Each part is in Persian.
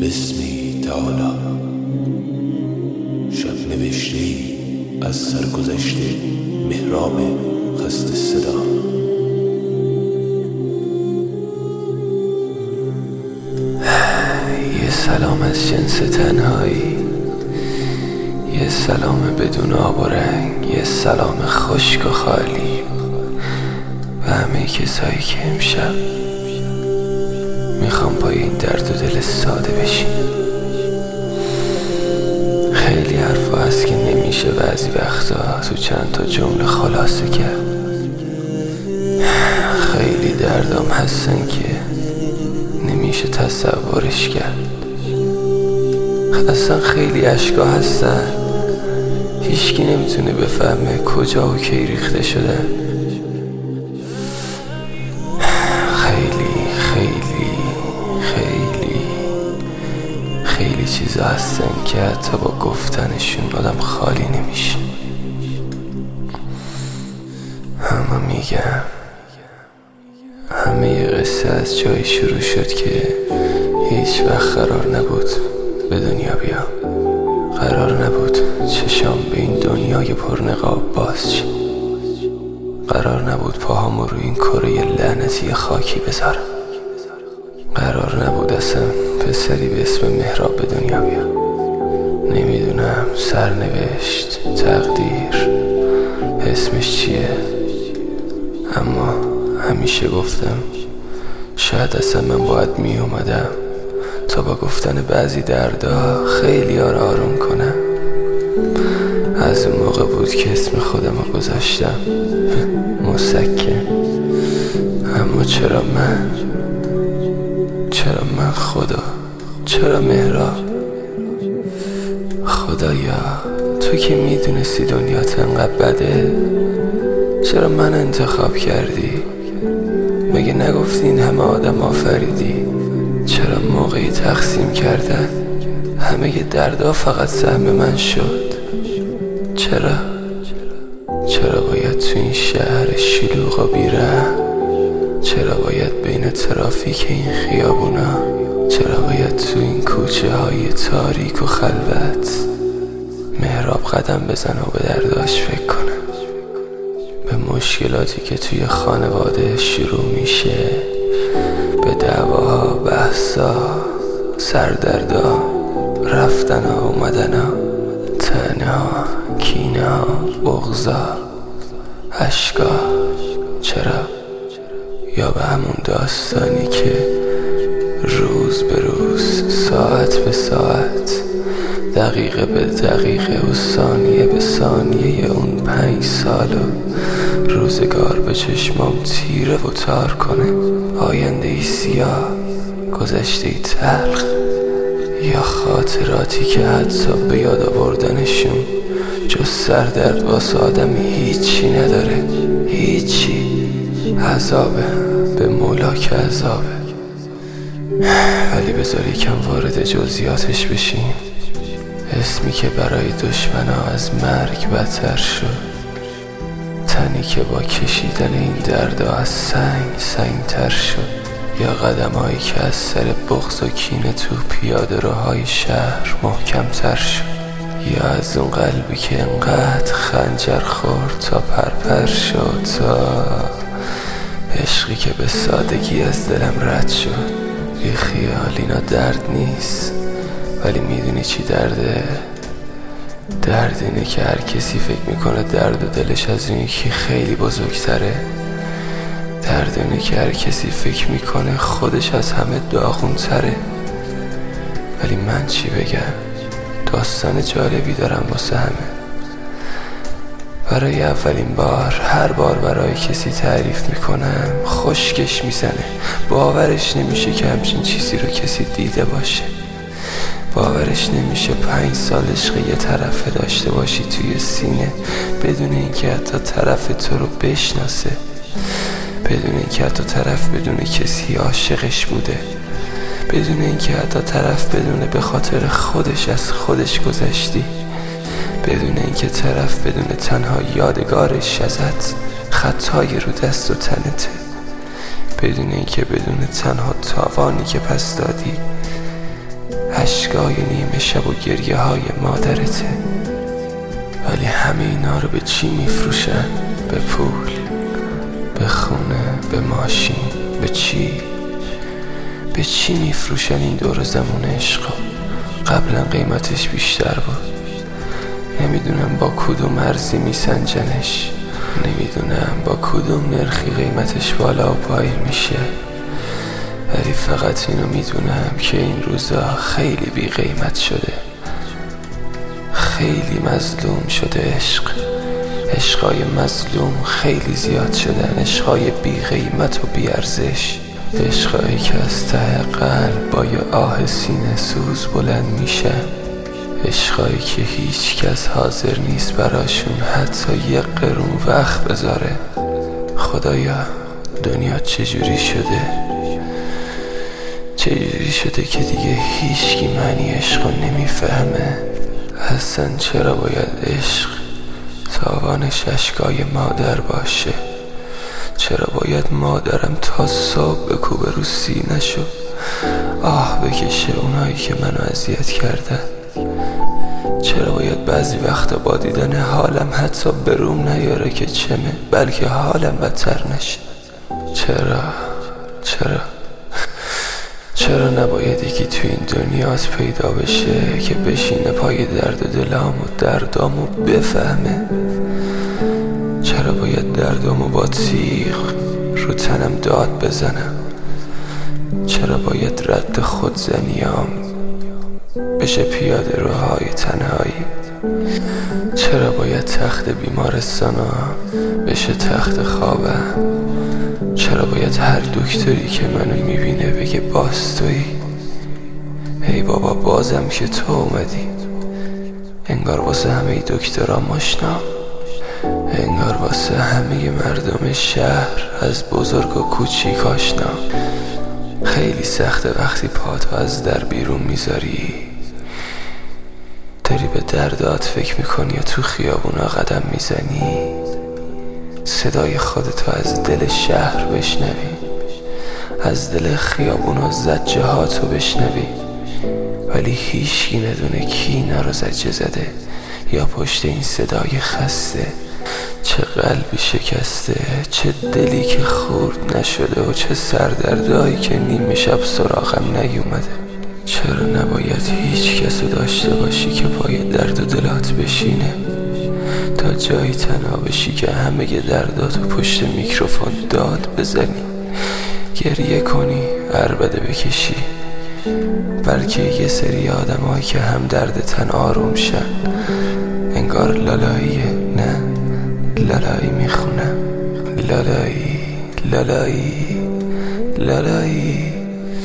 بسمی تعالی. شب نوشته‌ای از سرگذشته محراب خسته صدا. یه سلام از جنس تنهایی، یه سلام بدون آب و رنگ، یه سلام خشک و خالی و همه کسایی که امشب میخوام پای این درد و دل ساده بشین. خیلی حرفا هست که نمیشه بعضی وقتا تو چند تا جمله خلاصه کرد. خیلی دردام هستن که نمیشه تصورش کرد. اصلا خیلی اشکا هستن هیچکی نمیتونه بفهمه کجا و کی ریخته شدن. خیلی چیزا هستن که حتی با گفتنشون آدم خالی نمیشه. اما میگم همه ی قصه از جایی شروع شد که هیچ وقت قرار نبود به دنیا بیام. قرار نبود چشام به این دنیای پرنقاب باز شه. قرار نبود پاهامو روی این کره لعنتی خاکی بذارم. قرار نبود اصلا پسری به اسم مهراب به دنیا بیام. نمیدونم سرنوشت، تقدیر اسمش چیه، اما همیشه گفتم شاید اصلا من باید می اومدم تا با گفتن بعضی دردا خیلی ها را آروم کنم. از اون موقع بود که اسم خودم رو گذاشتم مسکن. اما چرا من خدا، چرا مهراب؟ خدایا تو که میدونستی دنیات انقدر بده، چرا من انتخاب کردی؟ مگه نگفتی این همه آدم آفریدی؟ چرا موقعی تقسیم کردن همه ی دردا فقط سهم من شد؟ چرا باید تو این شهر شلوغ و بی‌رحم؟ چرا باید بین ترافیک این خیابونا؟ چرا باید تو این کوچه های تاریک و خلوت مهراب قدم بزنه و به درداش فکر کنه؟ به مشکلاتی که توی خانواده شروع میشه، به دعواها، بحثا، سردردا، رفتنها، اومدنها، طعنه‌ها، کینه‌ها، بغضا، اشکا. چرا؟ یا به همون داستانی که روز به روز، ساعت به ساعت، دقیقه به دقیقه و ثانیه به ثانیه اون 5 سال روزگار به چشمام تیره و تار کنه. آینده ای سیاه، گذشته ای تلخ، یا خاطراتی که حتی به یاد آوردنشون جز سردرد واسه آدم هیچی نداره. هیچی. عذابه، به مولا که عذابه. ولی بذار یکم وارد جزئیاتش بشیم. اسمی که برای دشمنا از مرگ بدتر شد، تنی که با کشیدن این دردا از سنگ تر شد، یا قدمایی که از سر بغض و کینه تو پیاده روهای شهر محکم تر شد، یا از اون قلبی که انقدر خنجر خورد تا پرپر شد، تا عشقی که به سادگی از دلم رد شد. بی خیال اینا درد نیست، ولی میدونی چی درده؟ درد اینه که هر کسی فکر میکنه درد و دلش از اون یکی خیلی بزرگتره. درد اینه که هر کسی فکر میکنه خودش از همه داغونتره. ولی من چی بگم؟ داستان جالبی دارم واسه همه. برای اولین بار، هر بار برای کسی تعریف میکنم خشکش میزنه. باورش نمیشه که همچین چیزی رو کسی دیده باشه. باورش نمیشه 5 سال عشق یه طرفه داشته باشی توی سینه بدون اینکه حتی طرف تو رو بشناسه، بدون اینکه حتی طرف بدون کسی عاشقش بوده، بدون اینکه حتی طرف بدونه به خاطر خودش از خودش گذشتی، بدون اینکه طرف بدون تنها یادگارش ازت خطای رو دست و تنته، بدون اینکه بدون تنها تاوانی که پس دادی اشکای نیمه شب و گریه های مادرته. ولی همه اینا رو به چی میفروشن؟ به پول، به خونه، به ماشین، به چی؟ به چی میفروشن این دور زمان عشقا؟ قبلا قیمتش بیشتر بود. نمیدونم با کدوم ارزی میسنجنش، نمیدونم با کدوم نرخی قیمتش بالا و پایین میشه. ولی فقط اینو میدونم که این روزا خیلی بی قیمت شده، خیلی مظلوم شده عشق. عشقای مظلوم خیلی زیاد شدن، عشقای بی قیمت و بی ارزش، عشقایی که از ته قلب با یه آه سینه سوز بلند میشه، عشقایی که هیچ کس حاضر نیست براشون حتی یه قرون وقت بذاره. خدایا دنیا چجوری شده؟ چجوری شده که دیگه هیچکی معنی عشقو نمیفهمه؟ اصلا چرا باید عشق تاوانش اشکای مادر باشه؟ چرا باید مادرم تا صبح بکوبه رو سینه‌شو آه بکشه اونایی که منو اذیت کردن؟ چرا باید بعضی وقتا با دیدن حالم حتی بروم نیاره که چمه، بلکه حالم بدتر نشه؟ چرا نباید یکی تو این دنیات پیدا بشه که بشینه پای درد دلم و دردامو بفهمه؟ چرا باید دردامو با تیغ رو تنم داد بزنم؟ چرا باید رد خودزنیام بشه پیاده روهای تنهایی؟ چرا باید تخت بیمارستانم بشه تخت خوابم؟ چرا باید هر دکتری که منو میبینه بگه باز تویی؟ ای بابا بازم که تو اومدی. انگار واسه همه دکترها ماشنا، انگار واسه همه مردم شهر از بزرگ و کوچیک آشنا. خیلی سخته وقتی پاتو از در بیرون میذاری، داری به دردات فکر میکنی یا تو خیابونا قدم میزنی، صدای خودتو از دل شهر بشنوی، از دل خیابونا زجه هاتو بشنوی، ولی هیچکی ندونه کی اینا رو زجه زده یا پشت این صدای خسته. چه قلبی شکسته، چه دلی که خورد نشده و چه سردردایی که نیمه شب سراغم نیومده. چرا نباید هیچ کسو داشته باشی که پای درد و دلات بشینه تا جایی تنها بشی که همه درداتو پشت میکروفون داد بزنی، گریه کنی، عربده بکشی، بلکه یه سری آدمایی که هم درد تن آروم شن. انگار لالاییه، نه لالایی میخونم، لالایی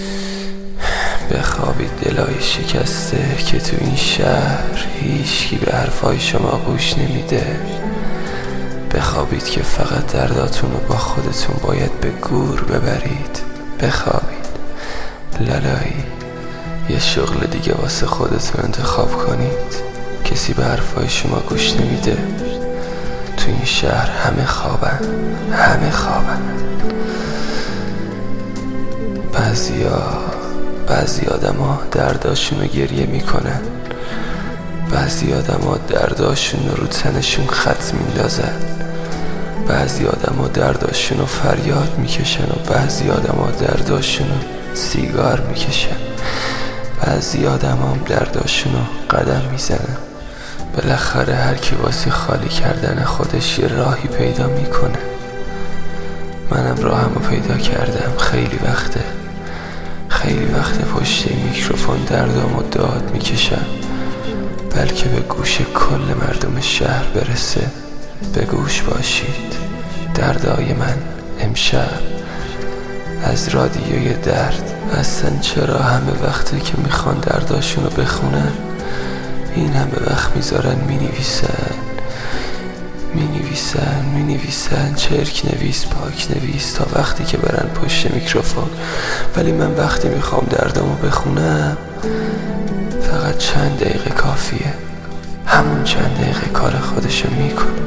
بخوابید دلای شکسته که تو این شهر هیچکی به حرفای شما گوش نمیده. بخوابید که فقط درداتون رو با خودتون باید به گور ببرید. بخوابید لالایی، یه شغل دیگه واسه خودتون انتخاب کنید. کسی به حرفای شما گوش نمیده. تو این شهر همه خوابن. بعضی آدما درداشون رو گریه میکنن، بعضی آدما درداشون رو تنشون خط میندازن، بعضی آدما درداشون رو فریاد میکشن و بعضی آدما درداشون رو سیگار میکشن، بعضی آدما هم درداشون رو قدم میزنن. بالاخره هر کی واسه خالی کردن خودش یه راهی پیدا میکنه. منم راهمو پیدا کردم. خیلی وقته پشت میکروفون دردامو داد میکشم، بلکه به گوش کل مردم شهر برسه. به گوش باشید. دردای من امشب از رادیوی درد. اصلا چرا همه وقته که میخوان درداشونو بخونن این همه وقت میذارن مینویسن چرک نویس، پاک نویس تا وقتی که برن پشت میکروفون. ولی من وقتی میخوام دردامو بخونم فقط چند دقیقه کافیه. همون چند دقیقه کار خودشو میکنه.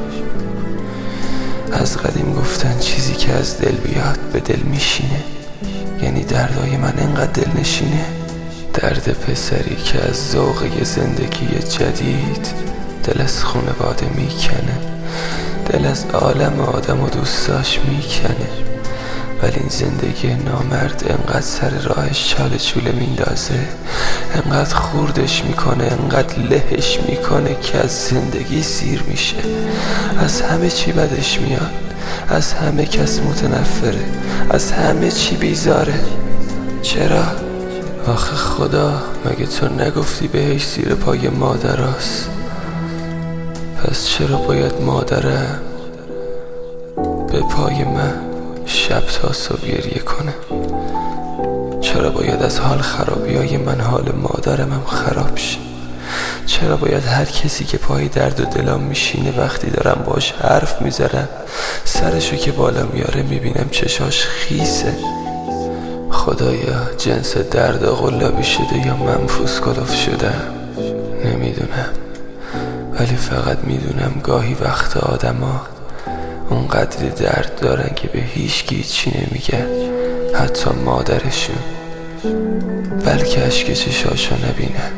از قدیم گفتن چیزی که از دل بیاد به دل میشینه. یعنی دردای من انقدر دل نشینه. درد پسری که از ذوق یه زندگی جدید دل از خانواده میکنه، دل از عالم آدم و دوستاش میکنه. ولی این زندگی نامرد انقدر سر راهش چاله چوله میندازه، انقدر خوردش میکنه، انقدر لهش میکنه که از زندگی سیر میشه. از همه چی بدش میاد، از همه کس متنفره، از همه چی بیزاره. چرا؟ آخه خدا مگه تو نگفتی بهش زیر پای مادراست؟ پس چرا باید مادرم به پای من شب تا صبح گریه کنه؟ چرا باید از حال خرابیای من حال مادرم هم خراب شه؟ چرا باید هر کسی که پای درد و دلم میشینه وقتی دارم باش حرف میزنم سرشو که بالا میاره میبینم چشاش خیسه؟ خدایا جنس درد قلابی شده یا منفوس کلوف شده نمیدونم، ولی فقط میدونم گاهی وقت آدما اونقدری درد دارن که به هیچکی چی نمیگن، حتی مادرشون، بلکه اشک چشاشو نبینن.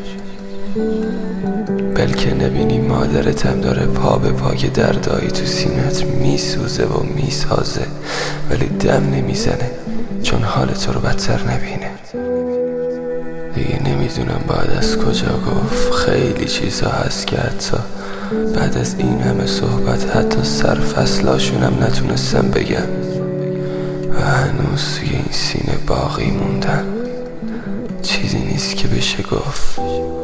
بلکه نبینی مادرت هم داره پا به پای دردایی تو سینت میسوزه و میسازه، ولی دم نمیزنه چون حال تو رو بدتر نبینه. دیگه نمیدونم بعد از کجا گفت، خیلی چیزا هست که حتی بعد از این همه صحبت حتی سر فصلاشونم نتونستم بگم و هنوز توی این سینه باقی موندن. چیزی نیست که بشه گفت.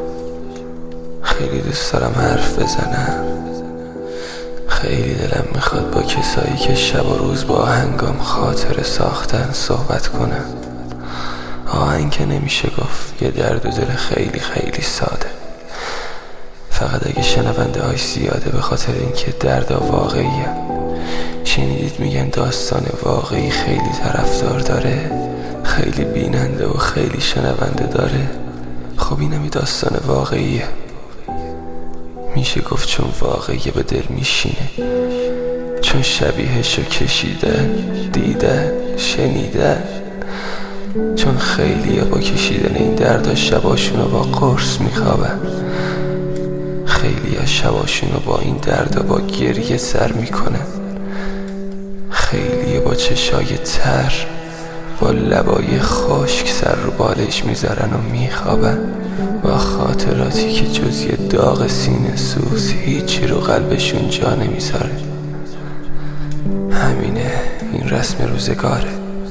خیلی دوست دارم حرف بزنم، خیلی دلم میخواد با کسایی که شب و روز با آهنگام خاطره ساختن صحبت کنم. آهنگ که نمیشه گفت، یه درد و دل خیلی خیلی ساده، فقط اگه شنونده هاش زیاده به خاطر اینکه درد واقعیه. شنیدید میگن داستان واقعی خیلی طرفدار داره، خیلی بیننده و خیلی شنونده داره. خب اینم داستان واقعیه، میشه گفت چون واقعیه به دل میشینه، چون شبیهشو کشیدن، دیدن، شنیدن، چون خیلی با کشیدن این دردا شباشونو با قرص میخوابن، خیلی از شباشونو با این دردا با گریه سر میکنن، خیلی با چشای تر با لبای خشک سر رو بالش میذارن و میخوابن با خاطراتی که جز یه داغ سینه سوز هیچی رو قلبشون جا نمیذاره. همینه، این رسم روزگاره،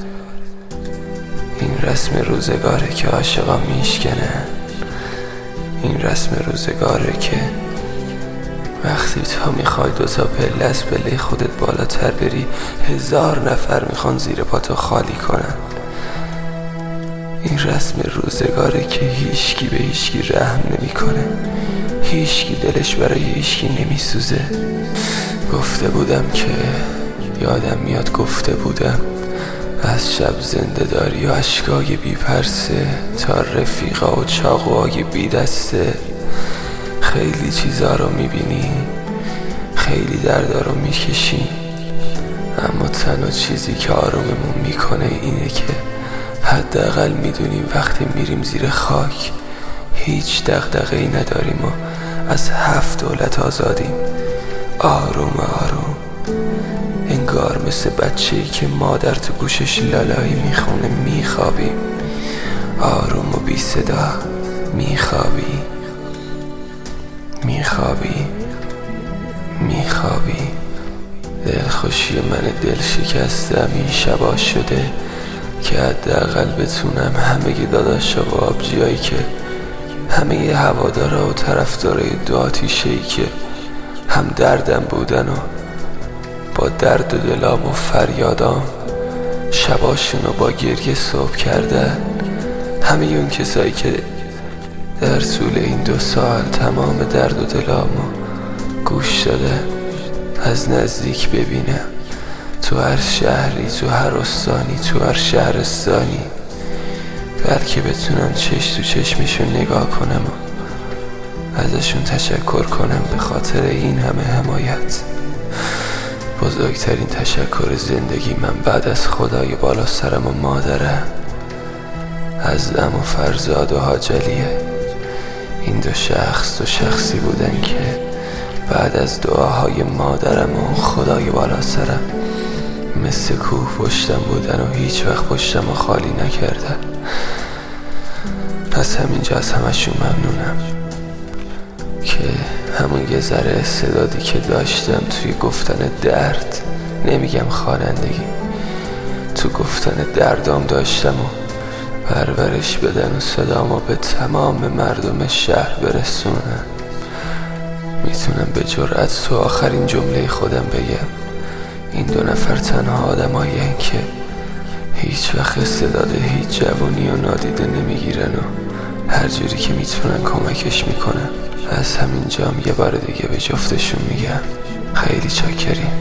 این رسم روزگاره که عاشقا میشکنن، این رسم روزگاره که وقتی تا میخوای دوتا پله از پله خودت بالاتر بری 1000 نفر میخوان زیر پاتو خالی کنن. این رسم روزگاره که هیچکی به هیچکی رحم نمیکنه، هیچکی دلش برای هیچکی نمیسوزه. گفته بودم که یادم میاد، گفته بودم از شب زنده داری و عشقای بی پرسه تا رفیقا و چاقوهای بی دسته. خیلی چیزا رو میبینی، خیلی دردا رو میکشی، اما تنها چیزی که آروممون میکنه اینه که حداقل میدونیم وقتی میریم زیر خاک هیچ دغدغه‌ای نداریم و از 7 دولت آزادیم. آروم آروم، انگار مثل بچه‌ای که مادر تو گوشش لالایی میخونه میخوابیم، آروم و بی صدا میخوابی میخوابی میخوابی. دلخوشی من دل شکستم این شبا شده که حداقل بتونم همه داداشا و آبجیایی که همه هوادارا و طرفدارای دو آتیشه‌ای که هم دردم بودن و با درد و دلام و فریادام شباشونو با گریه صبح کردن، همه اون کسایی که در طول این 2 سال تمام درد و دلامو گوش دادن، از نزدیک ببینم تو هر شهری، تو هر استانی، تو هر شهرستانی، بلکه بتونم چشم تو چشمشون نگاه کنم و ازشون تشکر کنم به خاطر این همه حمایت. بزرگترین تشکر زندگی من بعد از خدای بالا سرم و مادرم ازدم و فرزاد و حاجلیه. این دو شخصی بودن که بعد از دعاهای مادرم و خدای بالا سرم مثل کوه پشتم بودن و هیچ وقت پشتم رو خالی نکردن. از همینجا از همشون ممنونم که همون یه ذره استعدادی که داشتم توی گفتن درد، نمیگم خوانندگی، تو گفتن دردام داشتم و پرورش بدن و صدامو به تمام مردم شهر برسونم. میتونم به جرأت تو آخرین جمله خودم بگم این دو نفر تنها آدمایین که هیچ وقت استعداد هیچ جوونی و نادیده نمیگیرن و هر جوری که میتونن کمکش میکنن. از همینجام یه بار دیگه به جفتشون میگم خیلی چاکریم.